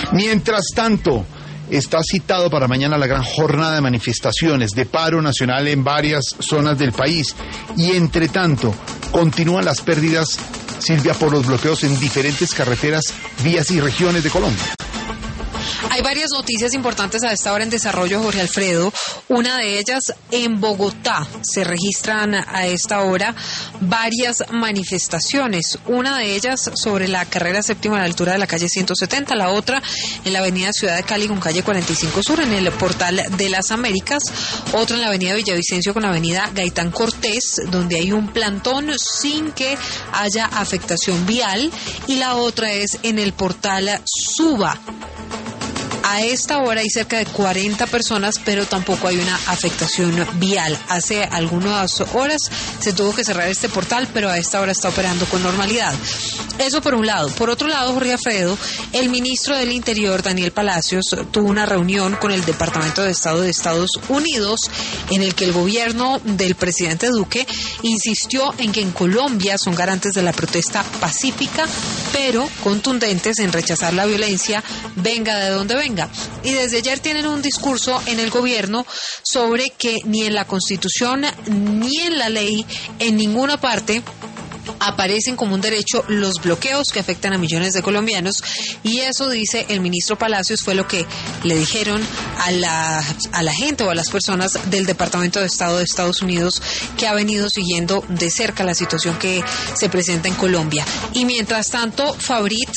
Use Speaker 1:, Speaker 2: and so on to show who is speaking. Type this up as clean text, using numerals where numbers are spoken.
Speaker 1: Mientras tanto, está citado para mañana la gran jornada de manifestaciones, de paro nacional en varias zonas del país. Y entre tanto, continúan las pérdidas, Silvia, por los bloqueos en diferentes carreteras, vías y regiones de Colombia.
Speaker 2: Hay varias noticias importantes a esta hora en desarrollo, Jorge Alfredo. Una de ellas, en Bogotá se registran a esta hora varias manifestaciones. Una de ellas sobre la carrera séptima a la altura de la calle 170, la otra en la avenida Ciudad de Cali con calle 45 Sur, en el Portal de las Américas. Otra en la avenida Villavicencio con la avenida Gaitán Cortés, donde hay un plantón sin que haya afectación vial. Y la otra es en el Portal Suba. A esta hora hay cerca de 40 personas, pero tampoco hay una afectación vial. Hace algunas horas se tuvo que cerrar este portal, pero a esta hora está operando con normalidad. Eso por un lado. Por otro lado, Jorge Alfredo, el ministro del Interior, Daniel Palacios, tuvo una reunión con el Departamento de Estado de Estados Unidos, en el que el gobierno del presidente Duque insistió en que en Colombia son garantes de la protesta pacífica, pero contundentes en rechazar la violencia, venga de donde venga. Y desde ayer tienen un discurso en el gobierno sobre que ni en la Constitución ni en la ley, en ninguna parte, aparecen como un derecho los bloqueos que afectan a millones de colombianos, y eso, dice el ministro Palacios, fue lo que le dijeron a la gente o a las personas del Departamento de Estado de Estados Unidos, que ha venido siguiendo de cerca la situación que se presenta en Colombia. Y mientras tanto, Fabrit